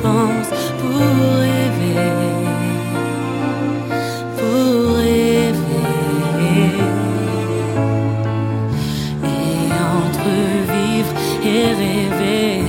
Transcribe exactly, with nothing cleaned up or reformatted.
pense pour rêver, pour rêver. Et entre vivre et rêver,